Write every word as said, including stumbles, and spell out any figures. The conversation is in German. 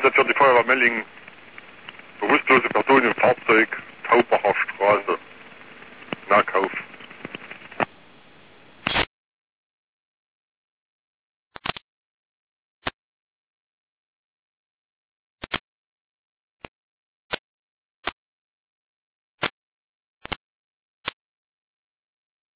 Einsatz für die Feuerwehr Melling. Bewusstlose Person im Fahrzeug, Taubacher Straße. Nahkauf.